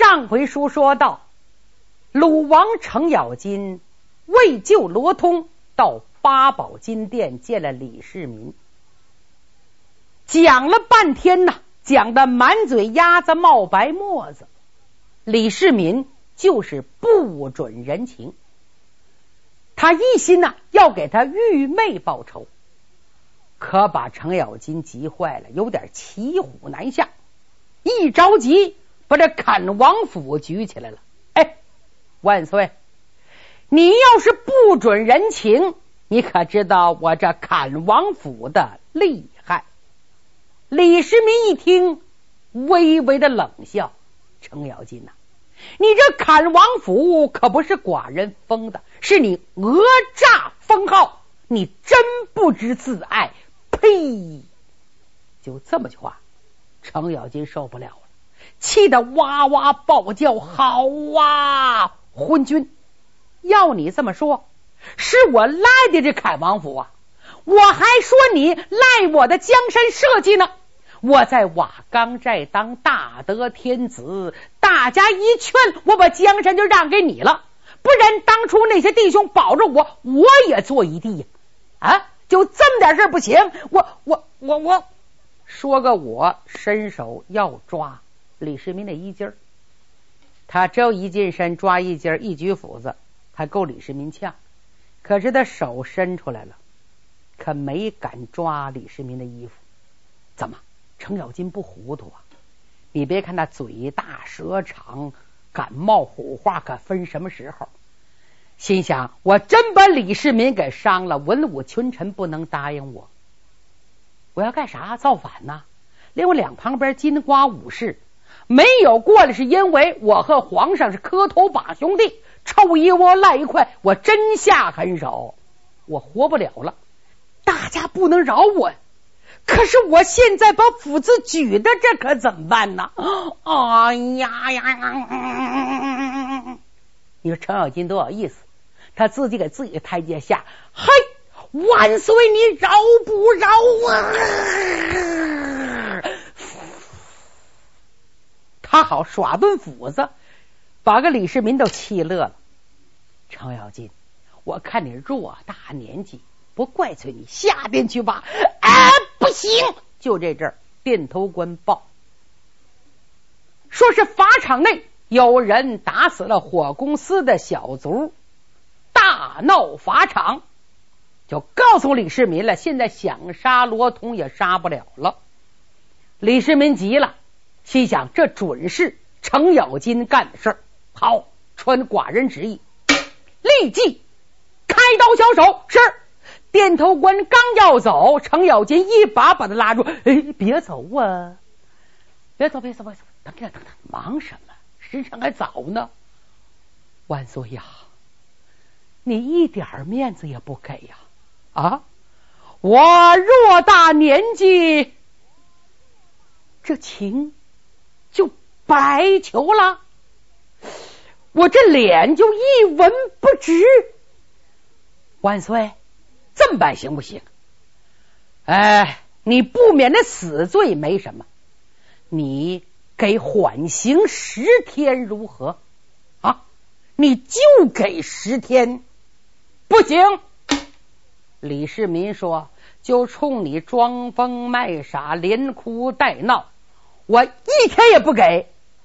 上回书说到，鲁王程咬金为救罗通，到八宝金殿见了李世民，讲了半天呢，讲的满嘴鸭子冒白沫子。李世民就是不准人情，他一心呢要给他玉妹报仇，可把程咬金急坏了，有点骑虎难下，一着急把这砍王府举起来了。哎，万岁，你要是不准人情，你可知道我这砍王府的厉害？李世民一听，微微的冷笑，程咬金呐，你这砍王府可不是寡人封的，是你讹诈封号，你真不知自爱，呸！就这么句话，程咬金受不了了，气得哇哇暴叫，好啊，昏君，要你这么说，是我赖的这砍王府啊，我还说你赖我的江山社稷呢。我在瓦岗寨当大德天子，大家一劝，我把江山就让给你了，不然当初那些弟兄保着我，我也做一地呀。啊，就这么点事不行，我说个我伸手要抓李世民的衣襟儿，他只有一近身抓衣襟，一举斧子还够李世民呛，可是他手伸出来了，可没敢抓李世民的衣服。怎么程咬金不糊涂啊？你别看他嘴大舌长，敢冒虎话可分什么时候，心想我真把李世民给伤了，文武群臣不能答应我，我要干啥？造反呢？连我两旁边金瓜武士没有过来，是因为我和皇上是磕头把兄弟，臭一窝赖一块，我真下狠手，我活不了了，大家不能饶我。可是我现在把斧子举的，这可怎么办呢？哎呀呀！你说程咬金多有意思，他自己给自己的台阶下，嘿，万岁你饶不饶啊？他好耍顿斧子，把个李世民都气乐了。程咬金，我看你偌大年纪，不怪罪你，下殿去吧。不行，就这阵儿，殿头官报，说是法场内有人打死了火公司的小卒，大闹法场，就告诉李世民了，现在想杀罗通也杀不了了。李世民急了，心想这准是程咬金干的事儿，好，传寡人旨意，立即开刀销手。是。殿头官刚要走，程咬金一把把他拉住，哎，别走啊，别走，等等，忙什么？时辰还早呢。万岁呀，你一点面子也不给呀！啊，我偌大年纪，这情就白求了，我这脸就一文不值。万岁，这么办行不行？哎，你不免的死罪没什么，你给缓刑10天如何？啊，你就给10天，不行。李世民说，就冲你装疯卖傻，连哭带闹，我1天也不给。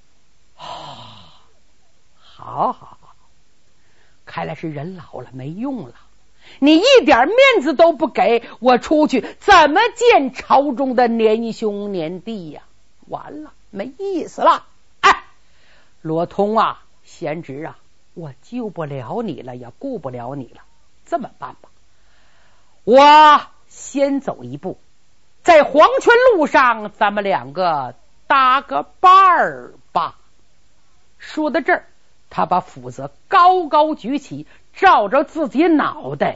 好，看来是人老了没用了，你一点面子都不给，我出去怎么见朝中的年兄年弟呀？完了，没意思了。哎，罗通啊，贤侄啊，我救不了你了，也顾不了你了，这么办吧，我先走一步，在黄泉路上咱们两个搭个伴儿吧。说到这儿，他把斧子高高举起，照着自己脑袋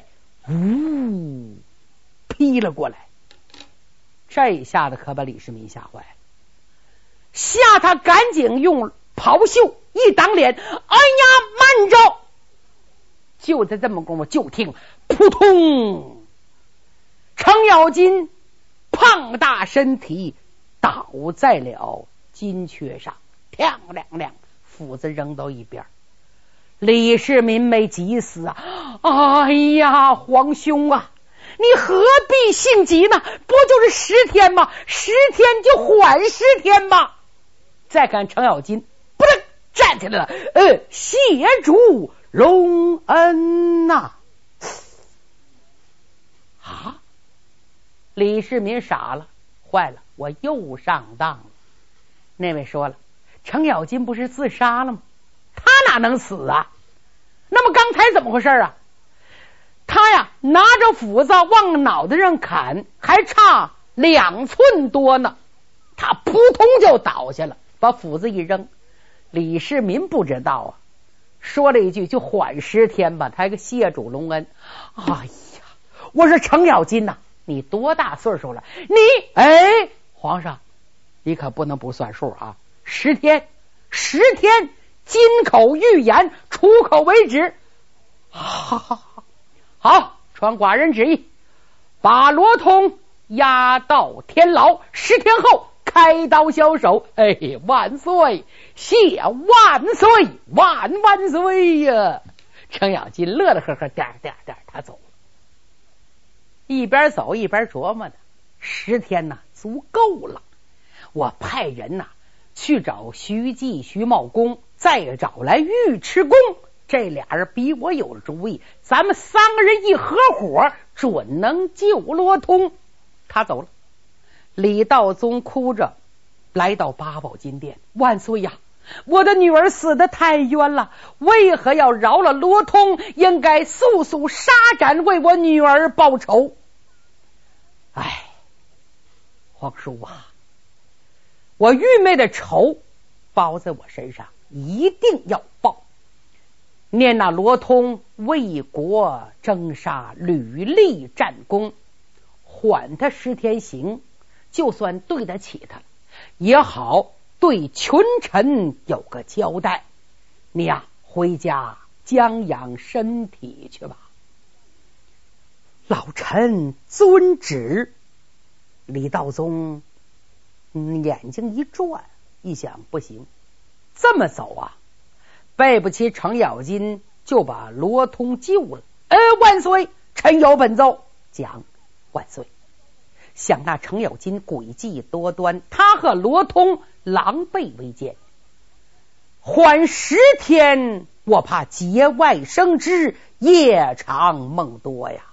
劈了过来。这一下子可把李世民吓坏了，吓他赶紧用袍袖一挡脸，哎呀，慢着！就在这么功夫，就听扑通，程咬金胖大身体倒在了金阙上，亮亮亮， 斧子扔到一边。李世民没急死啊！哎呀，皇兄啊，你何必性急呢？不就是10天吗？10天就缓10天吗？再看程咬金，不能站起来了，谢主隆恩呐！啊！李世民傻了，坏了，我又上当了。那位说了，程咬金不是自杀了吗？他哪能死啊？那么刚才怎么回事啊？他呀拿着斧子往脑袋上砍，还差2寸多呢，他扑通就倒下了，把斧子一扔。李世民不知道啊，说了一句就缓10天吧，他还个谢主隆恩。哎呀，我说程咬金呐，你多大岁数了？你皇上，你可不能不算数啊！10天，金口玉言，出口为止。好，传寡人旨意，把罗通押到天牢，10天后开刀销首。万岁！谢万岁！万岁呀！程咬金乐乐呵呵，点他走了。一边走一边琢磨呢，10天呢足够了。我派人呢去找徐继、徐茂公，再找来尉迟恭，这俩人比我有主意，咱们3个人一合伙，准能救罗通。他走了，李道宗哭着来到八宝金殿，万岁呀！我的女儿死得太冤了，为何要饶了罗通？应该速速杀斩，为我女儿报仇。皇叔啊，我愚昧的仇报在我身上，一定要报。念那罗通为国征杀，屡立战功，缓他10天刑，就算对得起他，也好对群臣有个交代。你呀，回家将养身体去吧。老臣遵旨。李道宗眼睛一转，一想不行，这么走啊，背不起程咬金，就把罗通救了。万岁，臣有本奏。讲万岁。想那程咬金诡计多端，他和罗通狼狈为奸，缓10天，我怕节外生枝，夜长梦多呀。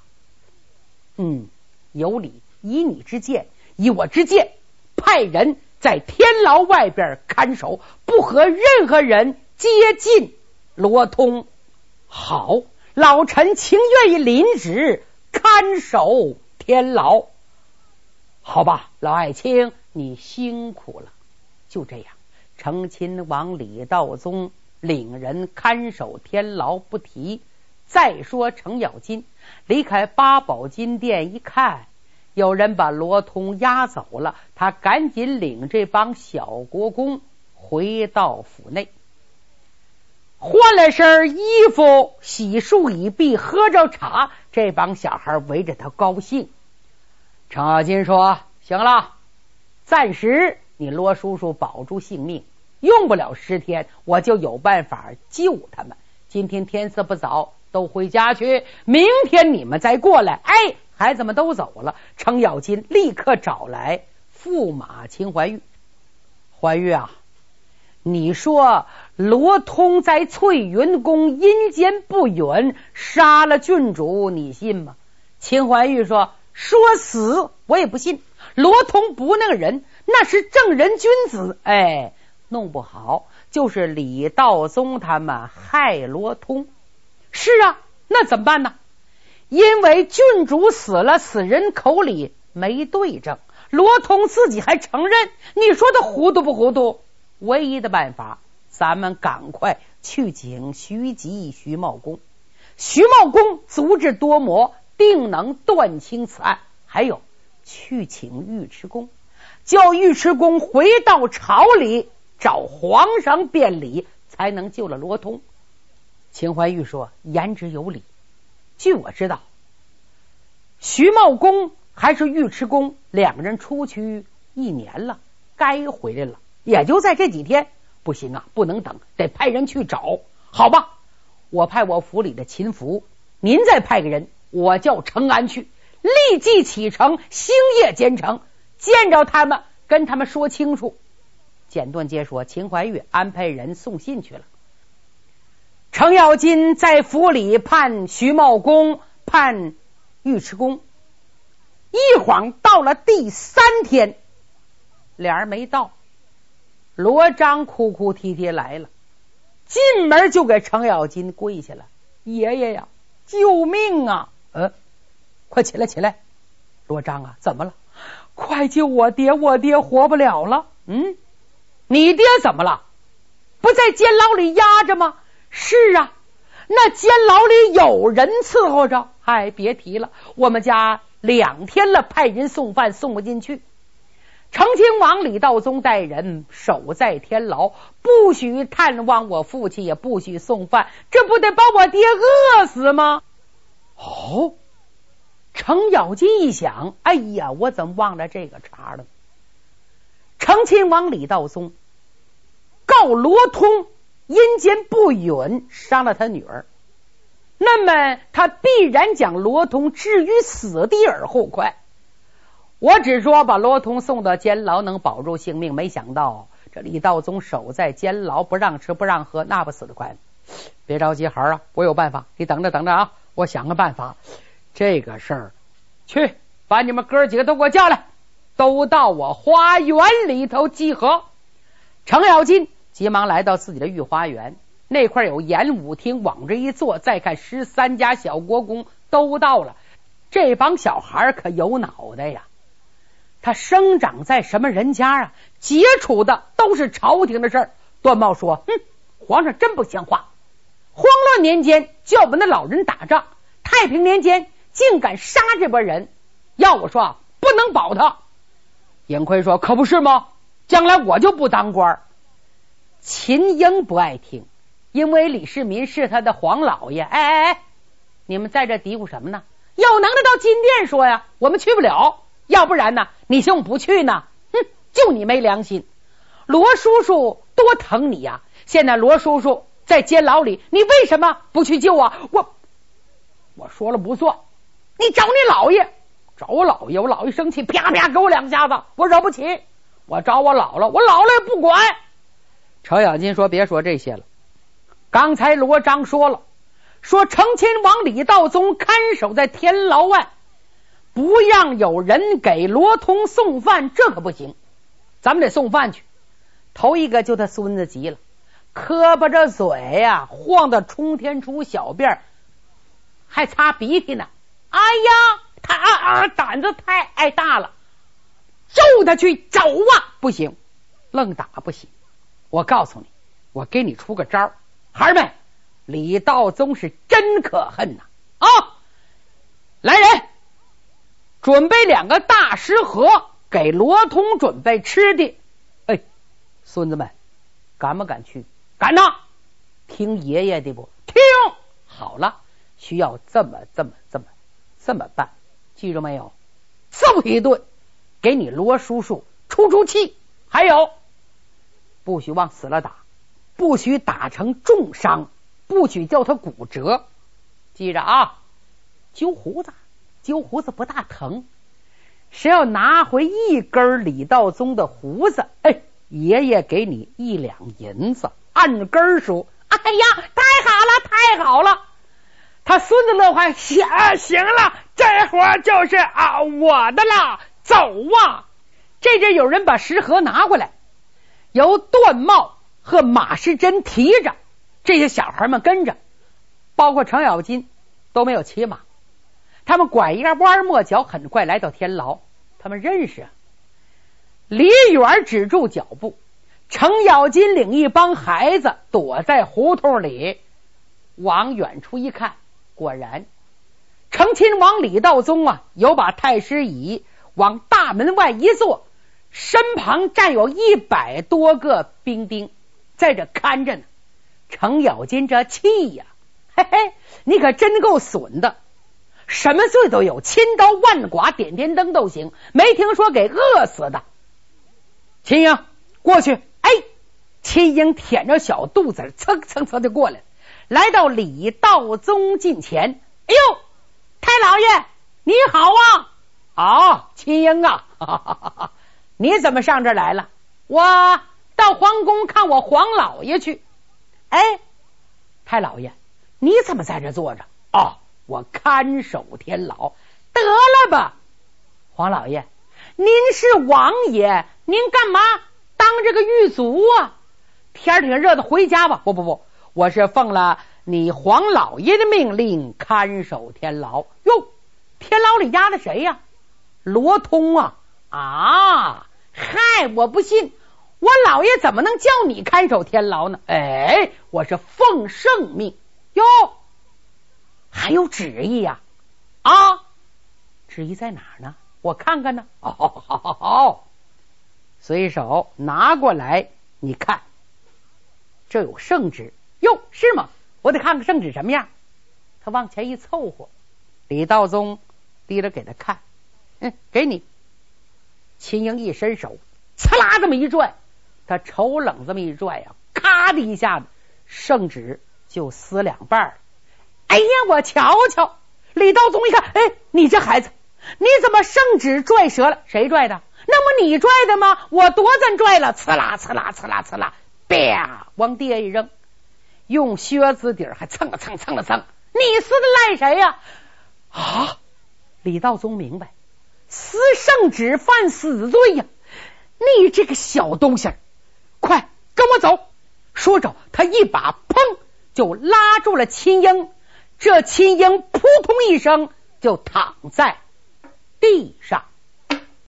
有理，以你之见，以我之见，派人在天牢外边看守，不和任何人接近罗通。好，老臣情愿意领旨看守天牢。好吧，老爱卿，你辛苦了。就这样，成亲王李道宗领人看守天牢不提。再说程咬金离开八宝金殿一看，有人把罗通押走了，他赶紧领这帮小国公回到府内，换了身衣服，洗漱已毕，喝着茶，这帮小孩围着他高兴。程咬金说，行了，暂时你罗叔叔保住性命，用不了10天，我就有办法救他们。今天天色不早，都回家去，明天你们再过来。孩子们都走了，程咬金立刻找来驸马秦怀玉。怀玉啊，你说罗通在翠云宫阴间不允，杀了郡主，你信吗？秦怀玉说死我也不信，罗通不那个人，那是正人君子，弄不好就是李道宗他们害罗通。是啊，那怎么办呢？因为郡主死了，死人口里没对证，罗通自己还承认，你说他糊涂不糊涂？唯一的办法，咱们赶快去请徐吉、徐茂公。徐茂公足智多谋，定能断清此案。还有去请尉迟恭，叫尉迟恭回到朝里找皇上辩理，才能救了罗通。秦怀玉说，言之有理。据我知道，徐茂公还是尉迟恭2个人出去1年了，该回来了，也就在这几天， 不行啊，不能等，得派人去找。好吧，我派我府里的秦福，您再派个人，我叫程安去，立即启程，星夜兼程，见着他们，跟他们说清楚。简短接说，秦怀玉安排人送信去了。程咬金在府里盼徐茂公，盼尉迟恭，一晃到了第3天，俩人没到，罗章哭哭啼啼来了，进门就给程咬金跪下了：“爷爷呀，救命啊！快起来起来！罗章啊，怎么了？快救我爹，我爹活不了了。”你爹怎么了？不在监牢里压着吗？是啊，那监牢里有人伺候着。别提了，我们家2天了，派人送饭送不进去。成亲王李道宗带人守在天牢，不许探望我父亲，也不许送饭，这不得把我爹饿死吗？程咬金一想，哎呀，我怎么忘了这个茬了？成亲王李道宗告罗通阴间不允，伤了他女儿，那么他必然将罗通置于死地而后快。我只说把罗通送到监牢能保住性命，没想到这李道宗守在监牢，不让吃不让喝，那不死得快。别着急，孩儿啊，我有办法，你等着等着啊，我想个办法。这个事儿，去把你们哥几个都给我叫来，都到我花园里头集合。程咬金急忙来到自己的御花园，那块有演武厅，往这一坐，再看13家小国公都到了。这帮小孩可有脑袋呀，他生长在什么人家啊？接触的都是朝廷的事儿。段茂说：“皇上真不像话，慌乱年间叫我们的老人打仗，太平年间竟敢杀这波人，要我说不能保他。”尹晖说：“可不是吗？将来我就不当官。”秦英不爱听，因为李世民是他的皇老爷。你们在这嘀咕什么呢？有能耐到金殿说呀，我们去不了，要不然呢，你信我不去呢？就你没良心。罗叔叔多疼你呀，现在罗叔叔在监牢里，你为什么不去救啊？我说了不算，你找你老爷，找我老爷，我老爷生气，啪啪给我2下子，我惹不起。我找我姥姥，我姥姥也不管。程咬金说：“别说这些了，刚才罗章说了，说成亲王李道宗看守在天牢外，不让有人给罗通送饭，这可不行，咱们得送饭去。”头一个就他孙子急了，磕巴着嘴呀，晃得冲天出小辫，还擦鼻涕呢。哎呀，他胆子太大了，揍他去找啊！不行，愣打不行。我告诉你，我给你出个招，孩儿们，李道宗是真可恨呐！来人，准备2个大食盒，给罗通准备吃的。孙子们，敢不敢去？敢呐！听爷爷的不？听好了，需要这么办，记住没有？揍一顿，给你罗叔叔出气。还有，不许往死了打，不许打成重伤，不许叫他骨折。记着啊，揪胡子不大疼，谁要拿回1根李道宗的胡子，爷爷给你1两银子，按根数。哎呀，太好了！他孙子乐坏，行了，这活就是我的了，走啊！这阵有人把食盒拿过来，由段茂和马士珍提着，这些小孩们跟着，包括程咬金都没有骑马，他们拐一个弯抹角，很快来到天牢。他们认识离远止住脚步，程咬金领一帮孩子躲在胡同里，往远处一看，果然成亲王李道宗有把太师椅往大门外一坐，身旁站有100多个兵丁在这看着呢。程咬金这气呀，你可真够损的，什么罪都有，千刀万剐点天灯都行，没听说给饿死的。秦英过去，起秦英舔着小肚子蹭蹭蹭的过来，来到李道宗近前。哎呦，太老爷你好啊！哦，秦英啊，哈哈哈哈，你怎么上这儿来了？我到皇宫看我黄老爷去。哎，太老爷你怎么在这坐着？哦，我看守天牢。得了吧，黄老爷您是王爷，您干嘛当这个狱卒啊？天挺热的，回家吧。不，我是奉了你黄老爷的命令看守天牢。哟，天牢里压的谁呀？罗通啊！啊，嗨，我不信，我老爷怎么能叫你看守天牢呢？哎，我是奉圣命。哟，还有旨意呀？啊，旨意在哪儿呢？我看看呢。哦，好，随手拿过来，你看，这有圣旨。哟，是吗？我得看看圣旨什么样。他往前一凑合，李道宗低着给他看。给你。秦英一伸手，呲啦这么一拽，他瞅冷这么一拽呀，咔的一下子，圣旨就撕两半了。哎呀，我瞧瞧！李道宗一看，哎，你这孩子，你怎么圣旨拽折了？谁拽的？那么你拽的吗？我多咱拽了，呲啦呲啦呲啦呲啦，啪，往地下一扔，用靴子底儿还蹭了蹭。你撕的赖谁呀？啊！李道宗明白，撕圣旨犯死罪呀！你这个小东西，快跟我走！说着，他一把砰就拉住了秦英，这秦英扑通一声就躺在地上。